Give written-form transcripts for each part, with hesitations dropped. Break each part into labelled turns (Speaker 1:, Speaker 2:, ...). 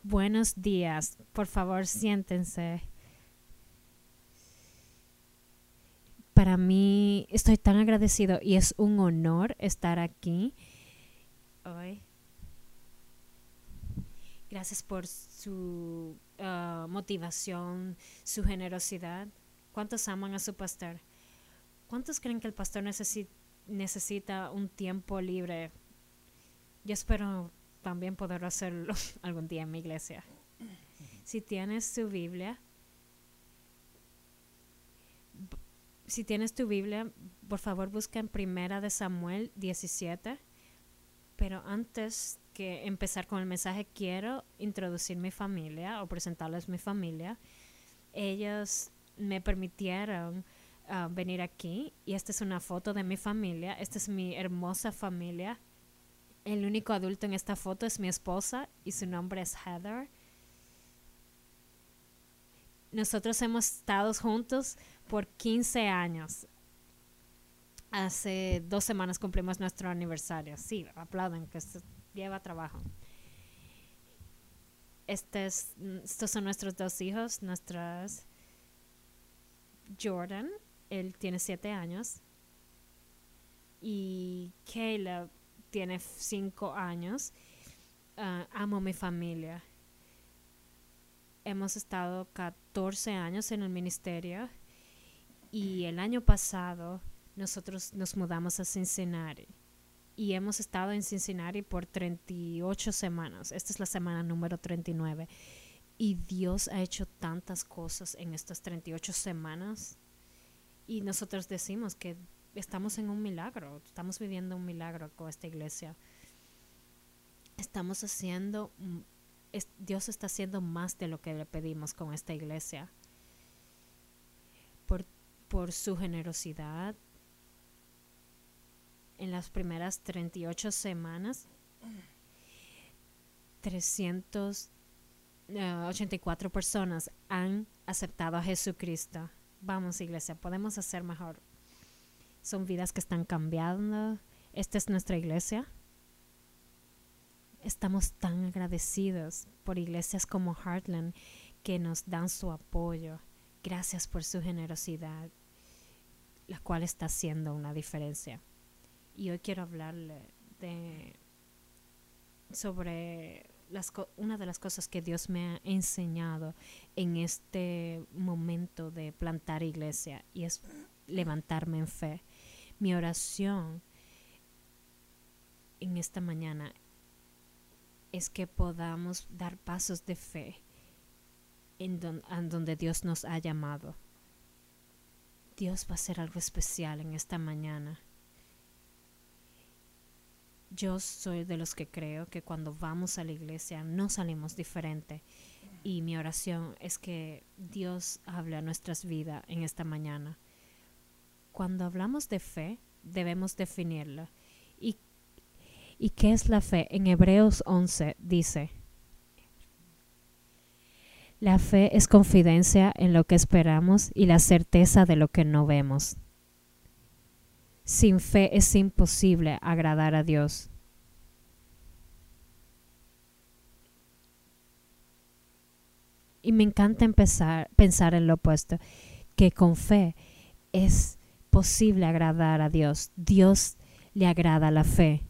Speaker 1: Buenos días. Por favor, siéntense. Para mí estoy tan agradecido y es un honor estar aquí hoy. Gracias por su motivación, su generosidad. ¿Cuántos aman a su pastor? ¿Cuántos creen que el pastor necesita un tiempo libre? Yo espero también poder hacerlo algún día en mi iglesia. Si tienes tu Biblia, si tienes tu Biblia, por favor busca en Primera de Samuel 17. Pero antes que empezar con el mensaje, quiero introducir mi familia o presentarles mi familia. Ellos me permitieron venir aquí y esta es una foto de mi familia. Esta es mi hermosa familia. El único adulto en esta foto es mi esposa y su nombre es Heather. Nosotros hemos estado juntos por 15 años. Hace 2 semanas cumplimos nuestro aniversario. Sí, aplauden, que esto lleva trabajo. Estos son nuestros 2 hijos, Jordan, él tiene 7 años, y Caleb tiene 5 años. Amo mi familia. Hemos estado 14 años en el ministerio y el año pasado nosotros nos mudamos a Cincinnati y hemos estado en Cincinnati por 38 semanas. Esta es la semana número 39 y Dios ha hecho tantas cosas en estas 38 semanas y nosotros decimos que estamos en un milagro, estamos viviendo un milagro con esta iglesia. Dios está haciendo más de lo que le pedimos con esta iglesia. Por su generosidad, en las primeras 38 semanas, 384 personas han aceptado a Jesucristo. Vamos, iglesia, podemos hacer mejor. Son vidas que están cambiando. Esta es nuestra iglesia. Estamos tan agradecidos por iglesias como Heartland que nos dan su apoyo. Gracias por su generosidad, la cual está haciendo una diferencia. Y hoy quiero hablarle sobre una de las cosas que Dios me ha enseñado en este momento de plantar iglesia, y es levantarme en fe. Mi oración en esta mañana es que podamos dar pasos de fe en donde Dios nos ha llamado. Dios va a hacer algo especial en esta mañana. Yo soy de los que creo que cuando vamos a la iglesia no salimos diferente. Y mi oración es que Dios hable a nuestras vidas en esta mañana. Cuando hablamos de fe, debemos definirla. ¿Y qué es la fe? En Hebreos 11 dice: la fe es confidencia en lo que esperamos y la certeza de lo que no vemos. Sin fe es imposible agradar a Dios. Y me encanta pensar en lo opuesto, que con fe es posible agradar a Dios. Dios le agrada la fe.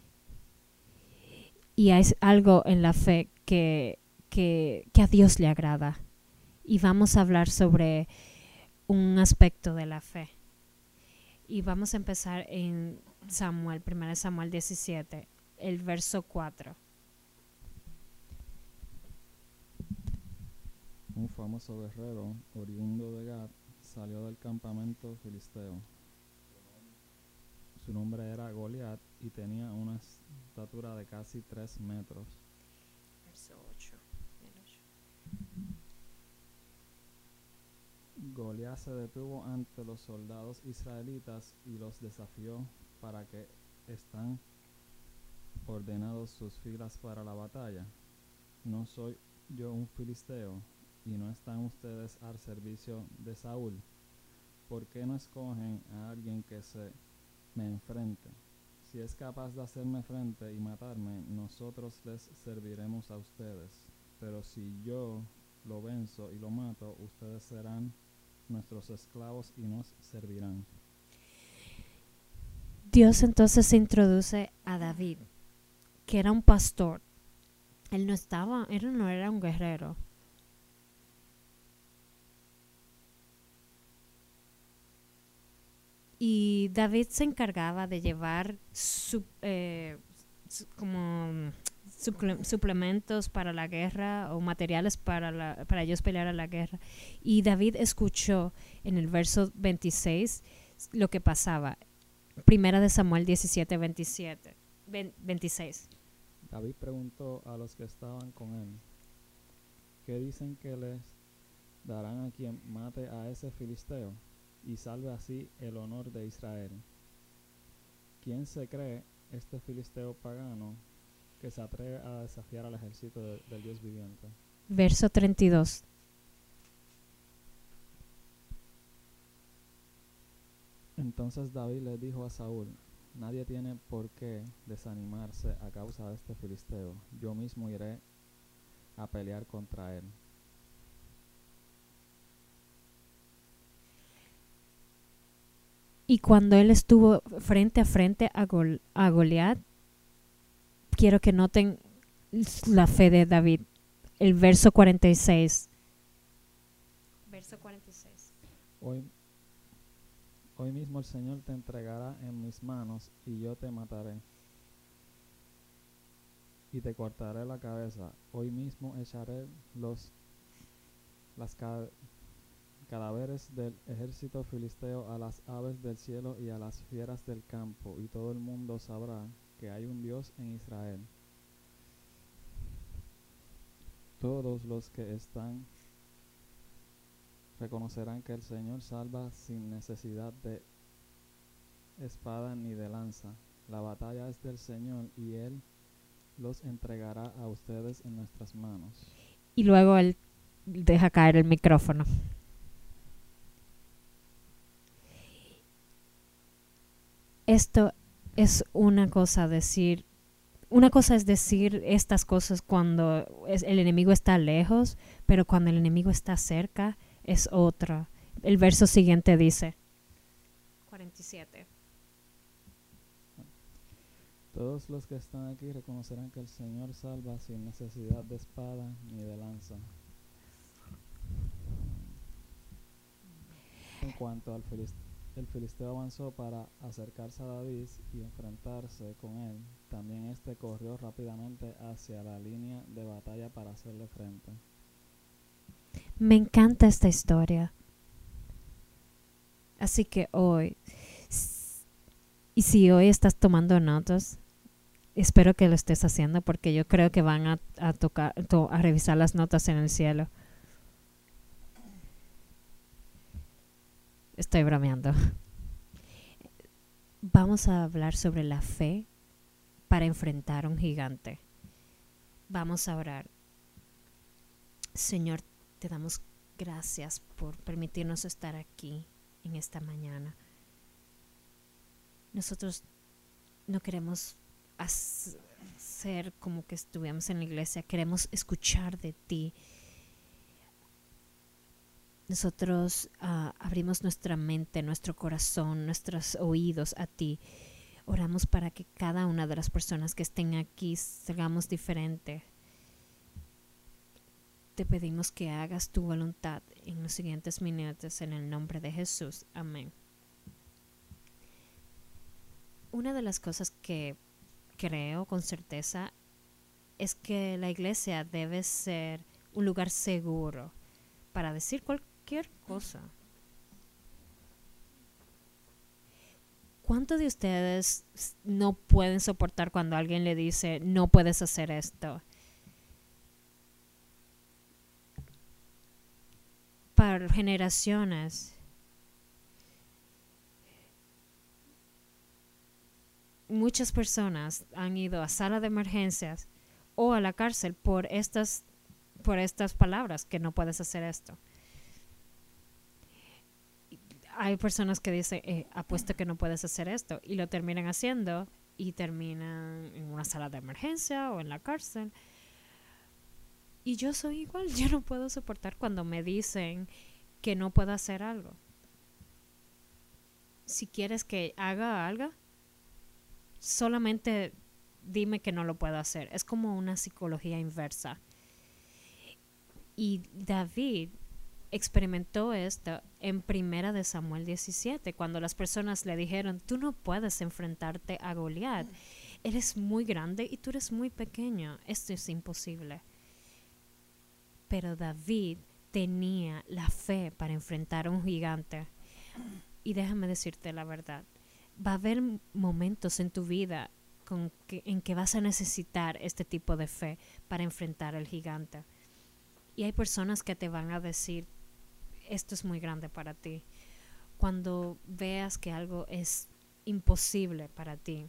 Speaker 1: Y hay algo en la fe que a Dios le agrada. Y vamos a hablar sobre un aspecto de la fe. Y vamos a empezar en 1 Samuel 17, el verso 4.
Speaker 2: Un famoso guerrero, oriundo de Gat, salió del campamento filisteo. Su nombre era Goliat y tenía una estatura de casi 3 metros.
Speaker 1: Verso 8.
Speaker 2: Goliat se detuvo ante los soldados israelitas y los desafió para que están ordenados sus filas para la batalla. ¿No soy yo un filisteo y no están ustedes al servicio de Saúl? ¿Por qué no escogen a alguien que se me enfrente? Si es capaz de hacerme frente y matarme, nosotros les serviremos a ustedes. pero si yo lo venzo y lo mato, ustedes serán nuestros esclavos y nos servirán.
Speaker 1: Dios entonces introduce a David, que era un pastor. Él no era un guerrero. Y David se encargaba de llevar como suplementos para la guerra o materiales para ellos pelear a la guerra. Y David escuchó en el verso 26 lo que pasaba. Primera de Samuel 17, 26.
Speaker 2: David preguntó a los que estaban con él, ¿qué dicen que les darán a quien mate a ese filisteo y salve así el honor de Israel? ¿Quién se cree este filisteo pagano que se atreve a desafiar al ejército del Dios viviente?
Speaker 1: Verso 32.
Speaker 2: Entonces David le dijo a Saúl, nadie tiene por qué desanimarse a causa de este filisteo. Yo mismo iré a pelear contra él.
Speaker 1: Y cuando él estuvo frente a frente a Goliat, quiero que noten la fe de David. El verso 46. Verso 46.
Speaker 2: Hoy mismo el Señor te entregará en mis manos y yo te mataré y te cortaré la cabeza. Hoy mismo echaré las cadáveres del ejército filisteo a las aves del cielo y a las fieras del campo, y todo el mundo sabrá que hay un Dios en Israel. Todos los que están reconocerán que el Señor salva sin necesidad de espada ni de lanza. La batalla es del Señor y Él los entregará a ustedes en nuestras manos.
Speaker 1: Y luego él deja caer el micrófono. Esto es una cosa es decir estas cosas cuando el enemigo está lejos, pero cuando el enemigo está cerca es otra. El verso siguiente dice 47.
Speaker 2: Todos los que están aquí reconocerán que el Señor salva sin necesidad de espada ni de lanza. En cuanto al el filisteo avanzó para acercarse a David y enfrentarse con él, también éste corrió rápidamente hacia la línea de batalla para hacerle frente.
Speaker 1: Me encanta esta historia. Así que hoy, y si hoy estás tomando notas, espero que lo estés haciendo porque yo creo que van a revisar las notas en el cielo. Estoy bromeando. Vamos a hablar sobre la fe para enfrentar a un gigante. Vamos a orar. Señor, te damos gracias por permitirnos estar aquí en esta mañana. Nosotros no queremos hacer como que estuviéramos en la iglesia, queremos escuchar de ti. Nosotros abrimos nuestra mente, nuestro corazón, nuestros oídos a ti. Oramos para que cada una de las personas que estén aquí salgamos diferente. Te pedimos que hagas tu voluntad en los siguientes minutos en el nombre de Jesús. Amén. Una de las cosas que creo con certeza es que la iglesia debe ser un lugar seguro para decir cualquier cosa. ¿Cuántos de ustedes no pueden soportar cuando alguien le dice no puedes hacer esto? Para generaciones muchas personas han ido a sala de emergencias o a la cárcel por estas palabras, que no puedes hacer esto. Hay personas que dicen, apuesto que no puedes hacer esto, y lo terminan haciendo y terminan en una sala de emergencia o en la cárcel. Y yo soy igual, yo no puedo soportar cuando me dicen que no puedo hacer algo. Si quieres que haga algo, solamente dime que no lo puedo hacer. Es como una psicología inversa. Y David experimentó esto en Primera de Samuel 17, cuando las personas le dijeron, tú no puedes enfrentarte a Goliat. Eres muy grande y tú eres muy pequeño. Esto es imposible. Pero David tenía la fe para enfrentar a un gigante. Y déjame decirte la verdad. Va a haber momentos en tu vida en que vas a necesitar este tipo de fe para enfrentar al gigante. Y hay personas que te van a decir, esto es muy grande para ti. Cuando veas que algo es imposible para ti,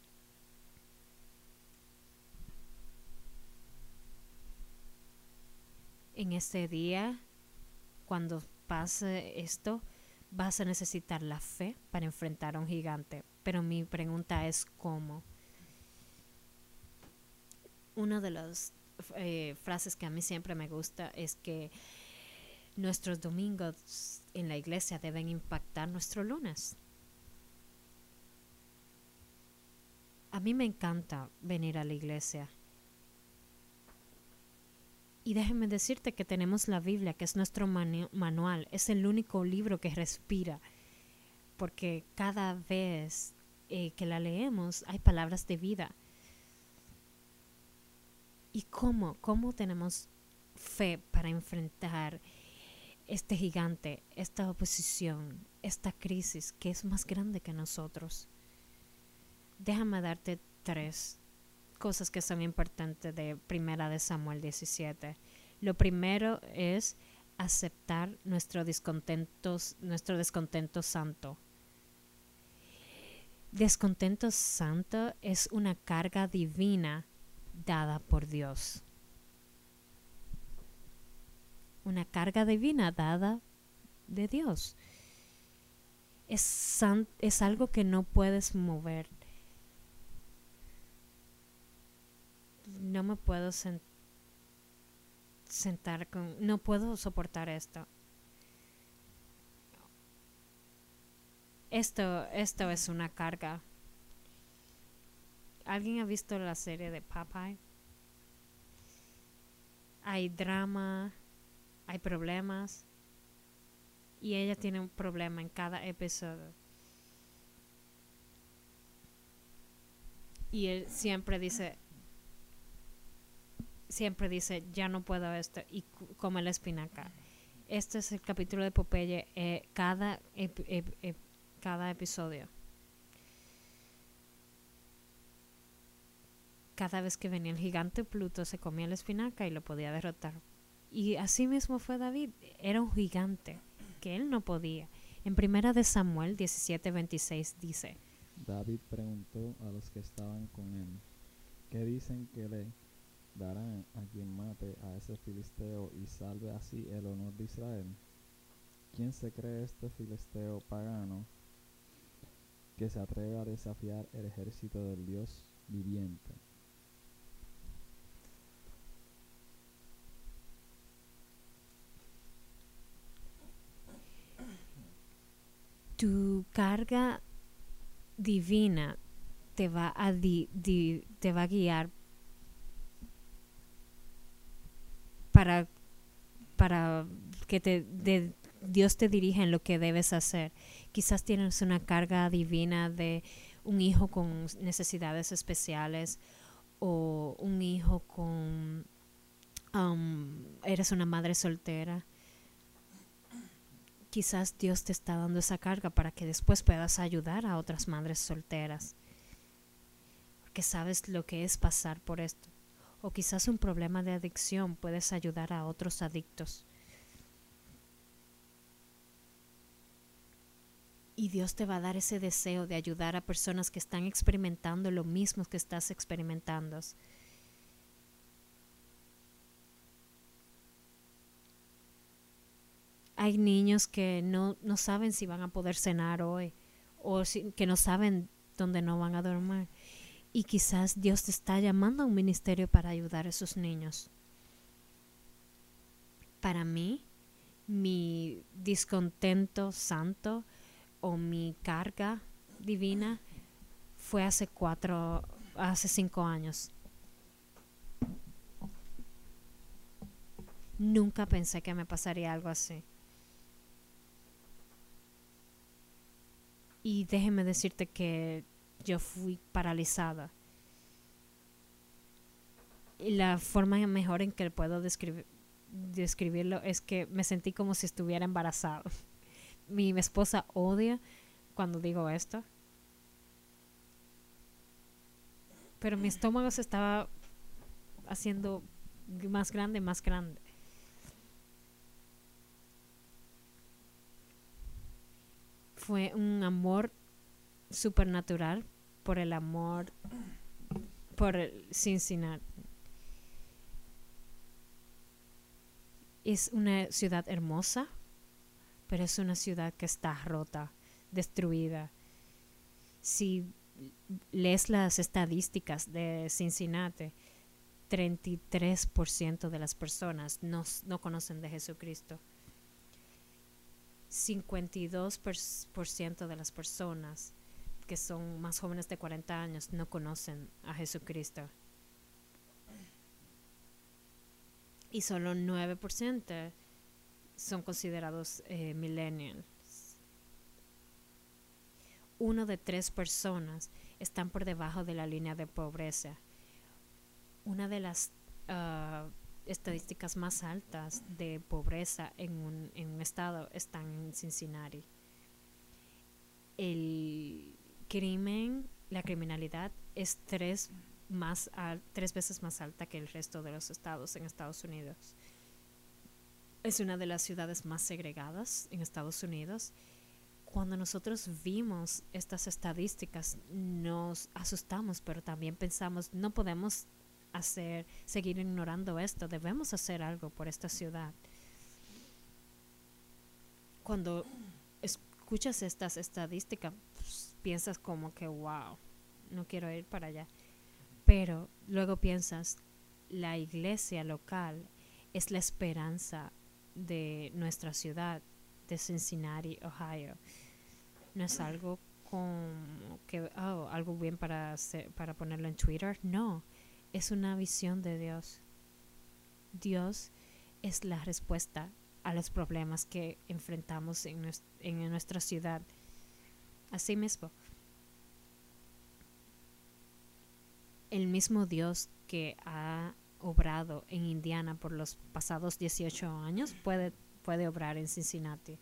Speaker 1: en este día, cuando pase esto, vas a necesitar la fe para enfrentar a un gigante. Pero mi pregunta es ¿cómo? Una de las frases que a mí siempre me gusta es que nuestros domingos en la iglesia deben impactar nuestro lunes. A mí me encanta venir a la iglesia. Y déjame decirte que tenemos la Biblia, que es nuestro manual. Es el único libro que respira. Porque cada vez que la leemos hay palabras de vida. ¿Y cómo tenemos fe para enfrentar este gigante, esta oposición, esta crisis que es más grande que nosotros? Déjame darte 3 cosas que son importantes de Primera de Samuel 17. Lo primero es aceptar nuestro descontento santo. Descontento santo es una carga divina dada por Dios. Una carga divina dada de Dios. Es algo que no puedes mover. No me puedo sentar con... No puedo soportar esto. Esto es una carga. ¿Alguien ha visto la serie de Popeye? Hay drama, hay problemas, y ella tiene un problema en cada episodio. Y él siempre dice, ya no puedo esto, y come la espinaca. Este es el capítulo de Popeye, cada episodio. Cada vez que venía el gigante, Pluto se comía la espinaca y lo podía derrotar. Y así mismo fue David. Era un gigante que él no podía. En Primera de Samuel 17:26 dice:
Speaker 2: David preguntó a los que estaban con él, ¿qué dicen que le darán a quien mate a ese filisteo y salve así el honor de Israel? ¿Quién se cree este filisteo pagano que se atreve a desafiar el ejército del Dios viviente?
Speaker 1: Tu carga divina te va a guiar para que Dios te dirija en lo que debes hacer. Quizás tienes una carga divina de un hijo con necesidades especiales, o un hijo con eres una madre soltera. Quizás Dios te está dando esa carga para que después puedas ayudar a otras madres solteras, porque sabes lo que es pasar por esto. O quizás un problema de adicción, puedes ayudar a otros adictos. Y Dios te va a dar ese deseo de ayudar a personas que están experimentando lo mismo que estás experimentando. Hay niños que no saben si van a poder cenar hoy, o que no saben dónde no van a dormir. Y quizás Dios te está llamando a un ministerio para ayudar a esos niños. Para mí, mi descontento santo o mi carga divina fue hace 5 años. Nunca pensé que me pasaría algo así. Y déjeme decirte que yo fui paralizada. Y la forma mejor en que puedo describirlo es que me sentí como si estuviera embarazada. Mi esposa odia cuando digo esto. Pero mi estómago se estaba haciendo más grande, más grande. Fue un amor supernatural por el amor por Cincinnati. Es una ciudad hermosa, pero es una ciudad que está rota, destruida. Si lees las estadísticas de Cincinnati, 33% de las personas no conocen de Jesucristo. 52% de las personas que son más jóvenes de 40 años no conocen a Jesucristo. Y solo 9% son considerados millennials. 1 de 3 personas están por debajo de la línea de pobreza. Una de las estadísticas más altas de pobreza en un estado están en Cincinnati. El crimen, la criminalidad es 3 veces más alta que el resto de los estados en Estados Unidos. Es una de las ciudades más segregadas en Estados Unidos. Cuando nosotros vimos estas estadísticas nos asustamos, pero también pensamos, no podemos seguir ignorando esto, debemos hacer algo por esta ciudad. Cuando escuchas estas estadísticas, pues, piensas como que wow, no quiero ir para allá. Pero luego piensas, la iglesia local es la esperanza de nuestra ciudad, de Cincinnati, Ohio. No es algo como que algo bien para ponerlo en Twitter. No, es una visión de Dios. Dios es la respuesta a los problemas que enfrentamos en nuestra ciudad. Así mismo, el mismo Dios que ha obrado en Indiana por los pasados 18 años puede obrar en Cincinnati.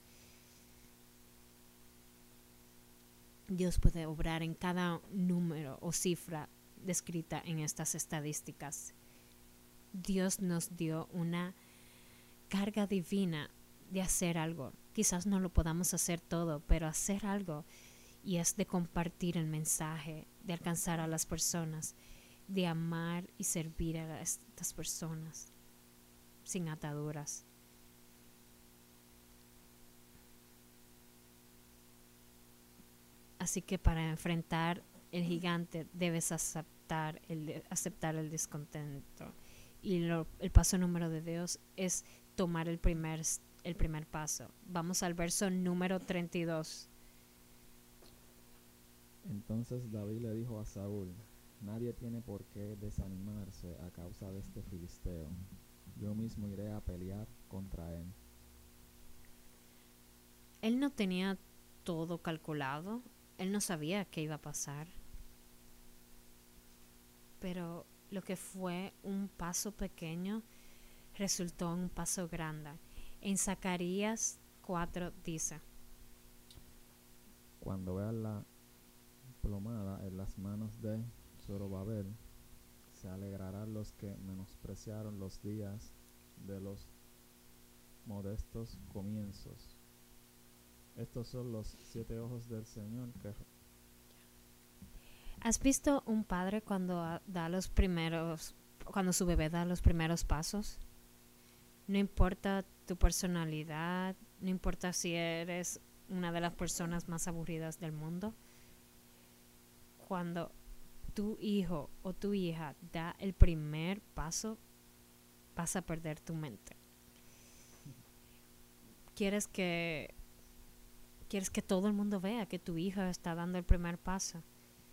Speaker 1: Dios puede obrar en cada número o cifra descrita en estas estadísticas. Dios nos dio una carga divina de hacer algo. Quizás no lo podamos hacer todo, pero hacer algo, y es de compartir el mensaje, de alcanzar a las personas, de amar y servir a estas personas sin ataduras. Así que para enfrentar el gigante debes aceptar el descontento. Y el paso número de Dios es tomar el primer paso. Vamos al verso número 32.
Speaker 2: Entonces David le dijo a Saúl: nadie tiene por qué desanimarse a causa de este filisteo. Yo mismo iré a pelear contra él.
Speaker 1: Él no tenía todo calculado. Él no sabía qué iba a pasar. Pero lo que fue un paso pequeño resultó en un paso grande. En Zacarías 4 dice:
Speaker 2: Cuando veas la plomada en las manos de Zorobabel, se alegrarán los que menospreciaron los días de los modestos comienzos. Estos son los 7 ojos del Señor que...
Speaker 1: ¿Has visto un padre cuando su bebé da los primeros pasos? No importa tu personalidad, no importa si eres una de las personas más aburridas del mundo. Cuando tu hijo o tu hija da el primer paso, vas a perder tu mente. quieres que todo el mundo vea que tu hijo está dando el primer paso.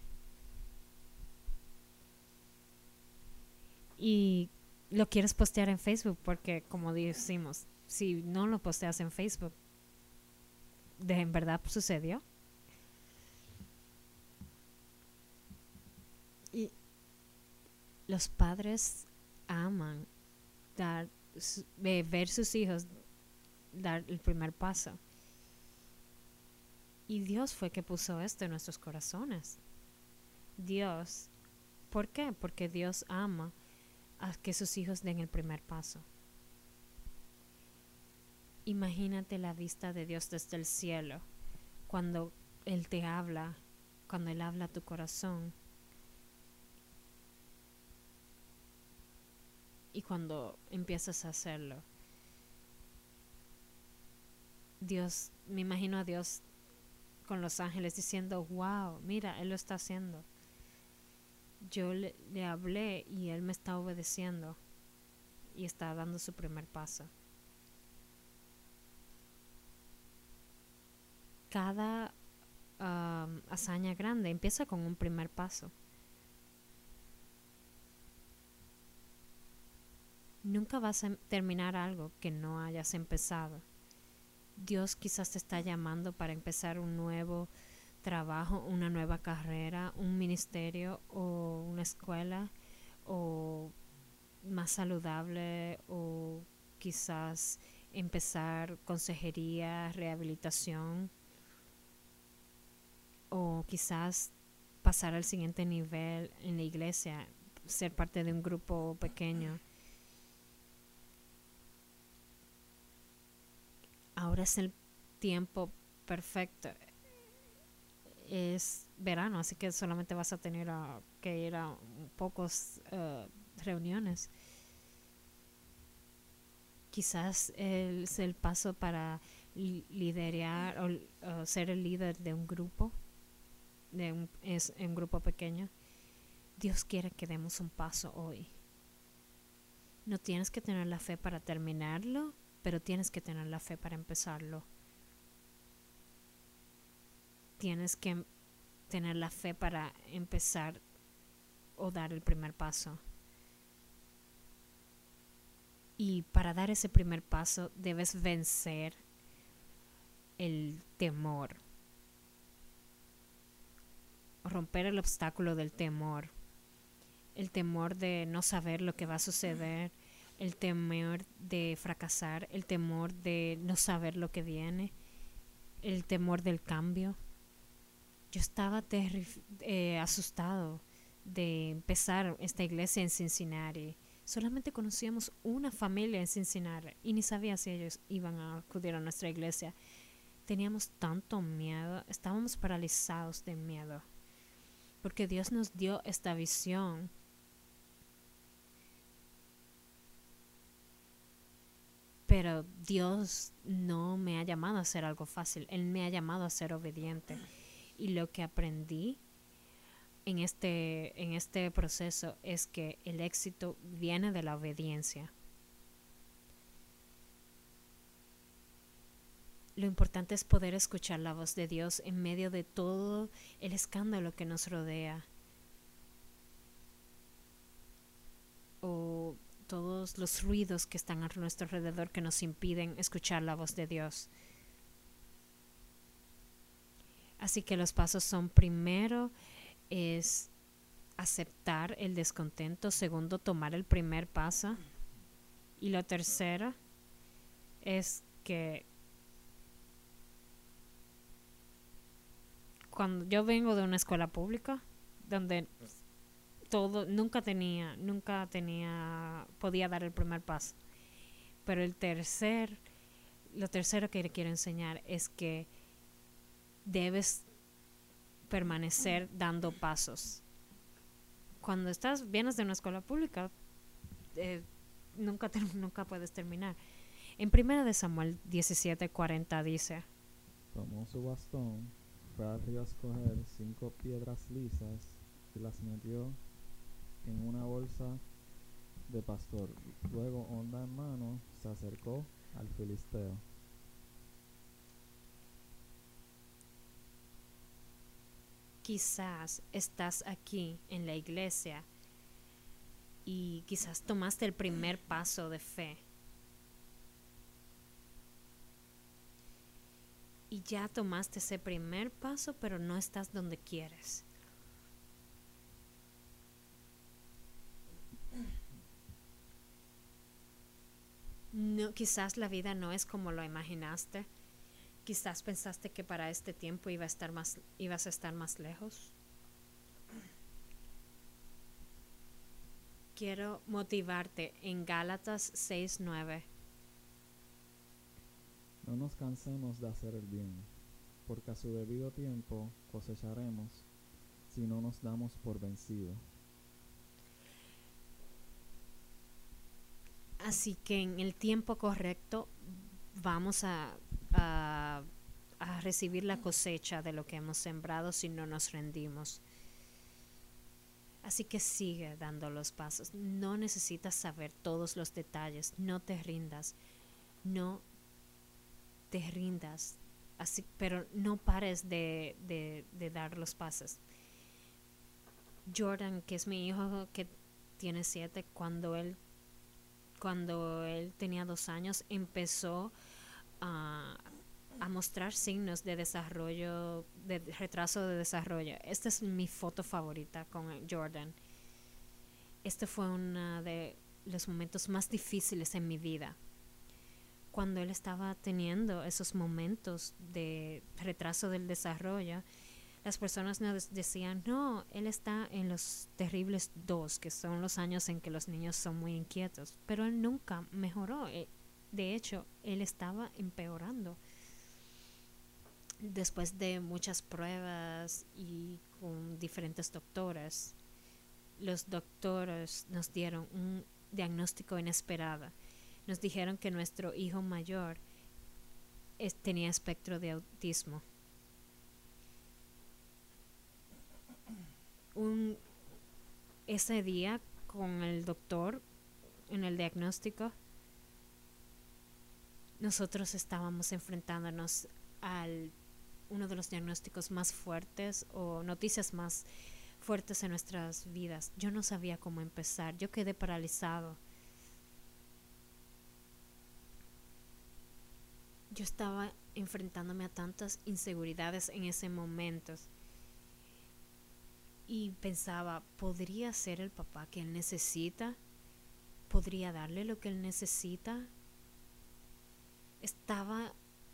Speaker 1: Y lo quieres postear en Facebook porque, como decimos, si no lo posteas en Facebook, ¿en verdad sucedió? Y los padres aman ver sus hijos dar el primer paso. Y Dios fue que puso esto en nuestros corazones. Dios. ¿Por qué? Porque Dios ama a que sus hijos den el primer paso. Imagínate la vista de Dios desde el cielo, cuando Él te habla, cuando Él habla a tu corazón. Y cuando empiezas a hacerlo, Dios, me imagino a Dios con los ángeles diciendo, wow, mira, Él lo está haciendo. Yo le hablé y Él me está obedeciendo y está dando su primer paso. Cada hazaña grande empieza con un primer paso. Nunca vas a terminar algo que no hayas empezado. Dios quizás te está llamando para empezar un nuevo trabajo, una nueva carrera, un ministerio o una escuela o más saludable, o quizás empezar consejería, rehabilitación, o quizás pasar al siguiente nivel en la iglesia, ser parte de un grupo pequeño. Ahora es el tiempo perfecto. Es verano, así que solamente vas a tener que ir a pocos reuniones. Quizás es el paso para liderar o ser el líder de un grupo, es un grupo pequeño. Dios quiere que demos un paso hoy. No tienes que tener la fe para terminarlo, pero tienes que tener la fe para empezarlo. Tienes que tener la fe para empezar o dar el primer paso. Y para dar ese primer paso debes vencer el temor, romper el obstáculo del temor, el temor de no saber lo que va a suceder, el temor de fracasar, el temor de no saber lo que viene, el temor del cambio. Yo estaba asustado de empezar esta iglesia en Cincinnati. Solamente conocíamos una familia en Cincinnati y ni sabía si ellos iban a acudir a nuestra iglesia. Teníamos tanto miedo, estábamos paralizados de miedo, porque Dios nos dio esta visión. Pero Dios no me ha llamado a hacer algo fácil, Él me ha llamado a ser obediente. Y lo que aprendí en este proceso es que el éxito viene de la obediencia. Lo importante es poder escuchar la voz de Dios en medio de todo el escándalo que nos rodea, o todos los ruidos que están a nuestro alrededor que nos impiden escuchar la voz de Dios. Así que los pasos son: primero es aceptar el descontento, segundo tomar el primer paso, y lo tercero es que cuando yo vengo de una escuela pública donde podía dar el primer paso, pero lo tercero que le quiero enseñar es que debes permanecer dando pasos. Cuando vienes de una escuela pública, nunca puedes terminar. En 1 Samuel 17:40 dice:
Speaker 2: Tomó su bastón, fue al río a escoger 5 piedras lisas y las metió en una bolsa de pastor. Luego, honda en mano, se acercó al filisteo.
Speaker 1: quizás estás aquí en la iglesia y quizás tomaste el primer paso de fe. Y ya tomaste ese primer paso, pero no estás donde quieres. No, quizás la vida no es como lo imaginaste. Quizás pensaste que para este tiempo ibas a estar más lejos. Quiero motivarte en Gálatas 6:9.
Speaker 2: No nos cansemos de hacer el bien, porque a su debido tiempo cosecharemos si no nos damos por vencidos.
Speaker 1: Así que en el tiempo correcto vamos a recibir la cosecha de lo que hemos sembrado si no nos rendimos. Así que sigue dando los pasos. No necesitas saber todos los detalles. No te rindas. No te rindas. Así, pero no pares de dar los pasos. Jordan, que es mi hijo que tiene 7, cuando él tenía 2 años, empezó a mostrar signos de desarrollo, de retraso de desarrollo. Esta es mi foto favorita con Jordan. Este fue uno de los momentos más difíciles en mi vida. Cuando él estaba teniendo esos momentos de retraso del desarrollo, las personas nos decían, no, él está en los terribles 2, que son los años en que los niños son muy inquietos. Pero él nunca mejoró. De hecho, él estaba empeorando. Después de muchas pruebas y con diferentes doctores, los doctores nos dieron un diagnóstico inesperado. Nos dijeron que nuestro hijo mayor tenía espectro de autismo. Ese día con el doctor en el diagnóstico, nosotros estábamos enfrentándonos al uno de los diagnósticos más fuertes o noticias más fuertes en nuestras vidas. Yo no sabía cómo empezar. Yo quedé paralizado. Yo estaba enfrentándome a tantas inseguridades en ese momento. Y pensaba, ¿podría ser el papá que él necesita? ¿Podría darle lo que él necesita? Estaba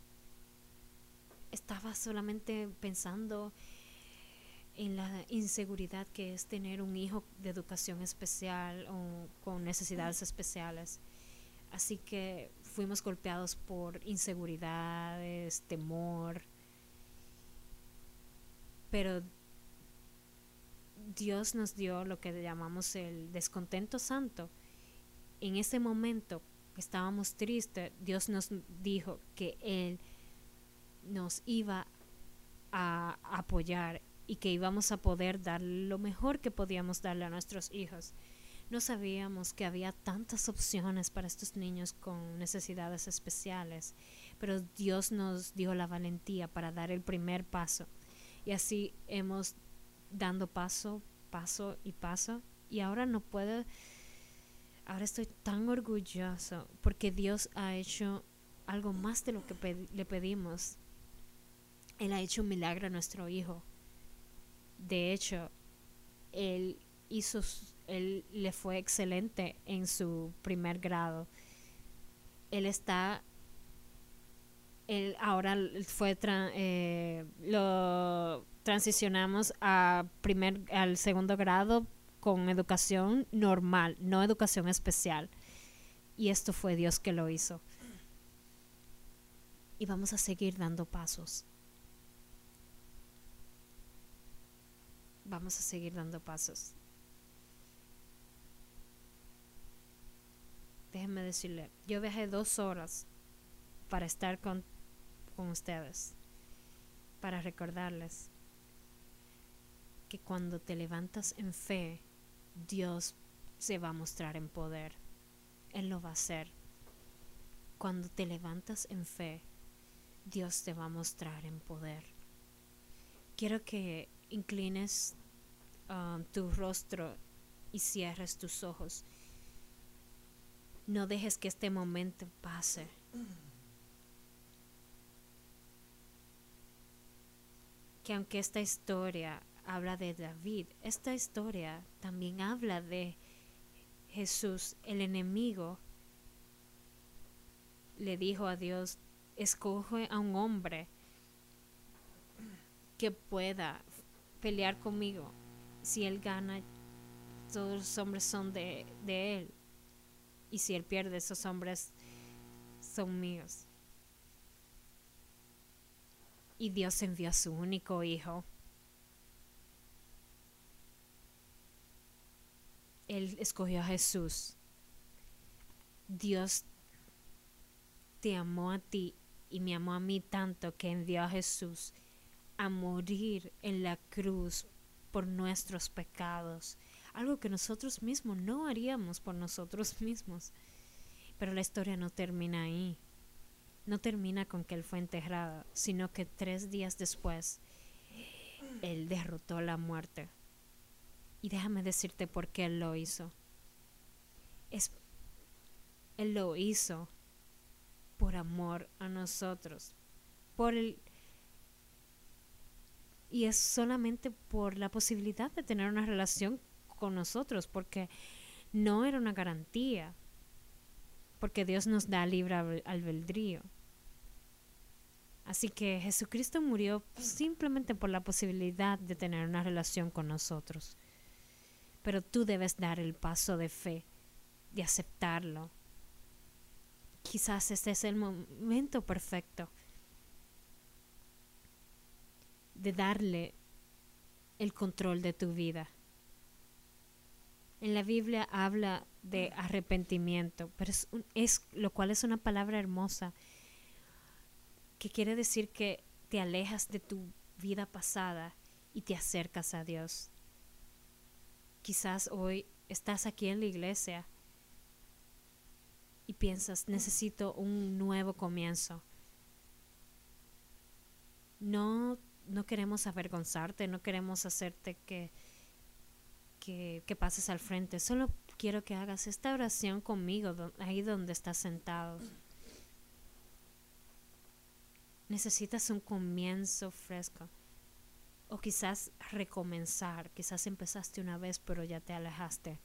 Speaker 1: solamente pensando en la inseguridad que es tener un hijo de educación especial o con necesidades especiales. Así que fuimos golpeados por inseguridades, temor. Pero Dios nos dio lo que llamamos el descontento santo. En ese momento que estábamos tristes, Dios nos dijo que Él nos iba a apoyar y que íbamos a poder dar lo mejor que podíamos darle a nuestros hijos. No sabíamos que había tantas opciones para estos niños con necesidades especiales, pero Dios nos dio la valentía para dar el primer paso. Y así hemos dando paso y paso. Y ahora ahora estoy tan orgulloso porque Dios ha hecho algo más de lo que le pedimos. Él ha hecho un milagro a nuestro hijo. De hecho, él le fue excelente en su primer grado. Ahora lo transicionamos al segundo grado con educación normal, no educación especial. Y esto fue Dios que lo hizo. Y vamos a seguir dando pasos. Vamos a seguir dando pasos. Déjenme decirle, yo viajé 2 horas para estar con ustedes, para recordarles que cuando te levantas en fe, Dios se va a mostrar en poder. Él lo va a hacer. Cuando te levantas en fe, Dios te va a mostrar en poder. Quiero que inclines tu rostro y cierres tus ojos. No dejes que este momento pase. Que aunque esta historia habla de David, esta historia también habla de Jesús. El enemigo le dijo a Dios: escoge a un hombre que pueda pelear conmigo. Si él gana, todos los hombres son de él. Y si él pierde, esos hombres son míos. Y Dios envió a su único hijo. Él escogió a Jesús. Dios te amó a ti y me amó a mí tanto que envió a Jesús a morir en la cruz por nuestros pecados. Algo que nosotros mismos no haríamos por nosotros mismos. Pero la historia no termina ahí. No termina con que él fue enterrado, sino que 3 días después él derrotó la muerte. Y déjame decirte por qué él lo hizo. Él lo hizo por amor a nosotros. Y es solamente por la posibilidad de tener una relación con nosotros, porque no era una garantía. Porque Dios nos da libre albedrío. Así que Jesucristo murió simplemente por la posibilidad de tener una relación con nosotros. Pero tú debes dar el paso de fe, de aceptarlo. Quizás este es el momento perfecto de darle el control de tu vida. En la Biblia habla de arrepentimiento, pero lo cual es una palabra hermosa, que quiere decir que te alejas de tu vida pasada y te acercas a Dios. Quizás hoy estás aquí en la iglesia y piensas: necesito un nuevo comienzo. No queremos avergonzarte, no queremos hacerte que pases al frente. Solo quiero que hagas esta oración conmigo, ahí donde estás sentado. Necesitas un comienzo fresco. O quizás recomenzar. Quizás empezaste una vez pero ya te alejaste.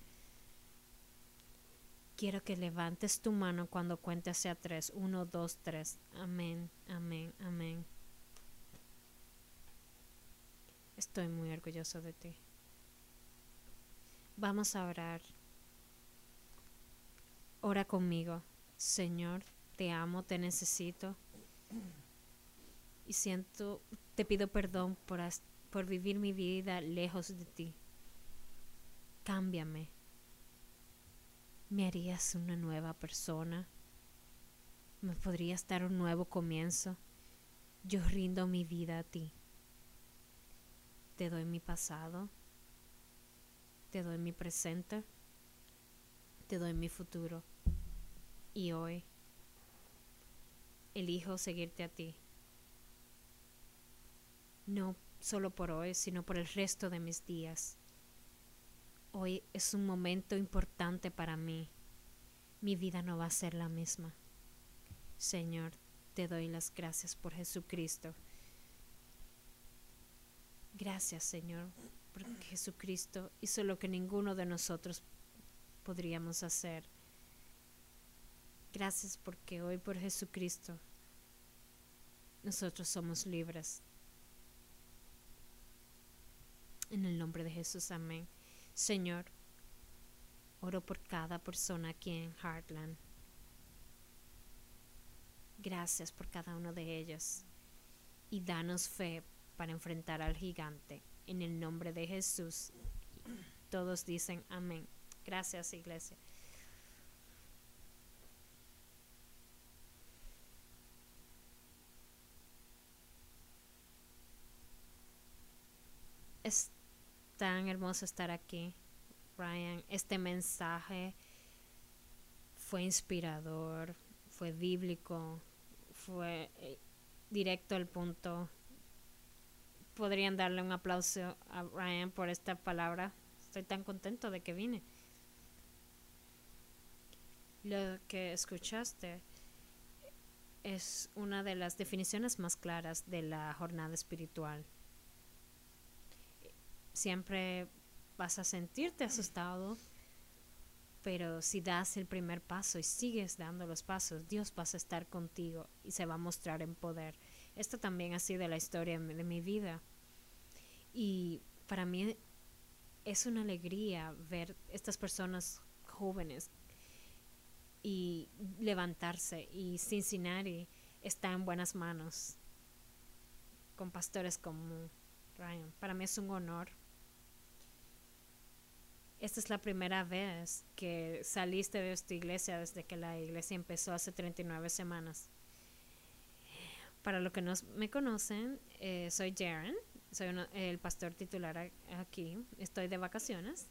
Speaker 1: Quiero que levantes tu mano cuando cuente hacia 3. 1, 2, 3. Amén, amén, amén. Estoy muy orgulloso de ti. Vamos a orar. Ora conmigo. Señor, te amo, te necesito. Y te pido perdón por vivir mi vida lejos de ti. Cámbiame. ¿Me harías una nueva persona? ¿Me podrías dar un nuevo comienzo? Yo rindo mi vida a ti. Te doy mi pasado. Te doy mi presente. Te doy mi futuro. Y hoy elijo seguirte a ti. No solo por hoy, sino por el resto de mis días. Hoy es un momento importante para mí. Mi vida no va a ser la misma. Señor, te doy las gracias por Jesucristo. Gracias, Señor, porque Jesucristo hizo lo que ninguno de nosotros podríamos hacer. Gracias porque hoy por Jesucristo nosotros somos libres. En el nombre de Jesús, amén. Señor, oro por cada persona aquí en Heartland. Gracias por cada uno de ellos. Y danos fe para enfrentar al gigante. En el nombre de Jesús. Todos dicen amén. Gracias, iglesia. Es tan hermoso estar aquí, Ryan. Este mensaje fue inspirador, fue bíblico, fue directo al punto. podrían darle un aplauso a Ryan por esta palabra. Estoy tan contento de que vine. Lo que escuchaste es una de las definiciones más claras de la jornada espiritual. Siempre vas a sentirte asustado, pero si das el primer paso y sigues dando los pasos, Dios va a estar contigo y se va a mostrar en poder. Esto también ha sido la historia de mi vida. Y para mí es una alegría ver estas personas jóvenes y levantarse. Y Cincinnati está en buenas manos con pastores como Ryan. Para mí es un honor. Esta es la primera vez que saliste de esta iglesia desde que la iglesia empezó hace 39 semanas. Para los que no me conocen, soy Jaren, soy el pastor titular aquí. Estoy de vacaciones.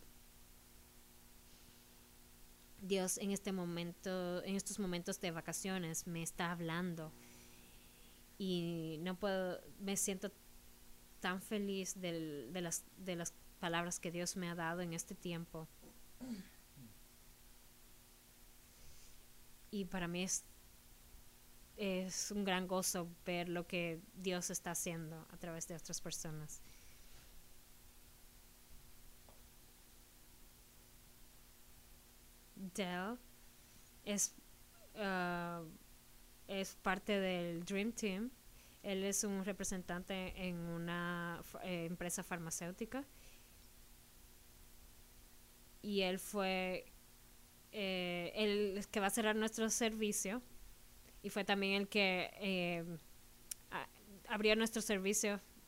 Speaker 1: Dios en estos momentos de vacaciones me está hablando y no puedo, me siento tan feliz de las palabras que Dios me ha dado en este tiempo. Y para mí es un gran gozo ver lo que Dios está haciendo a través de otras personas. Dell es parte del Dream Team. Él es un representante en una empresa farmacéutica. Y él fue el que va a cerrar nuestro servicio. Y fue también el que abrió nuestro servicio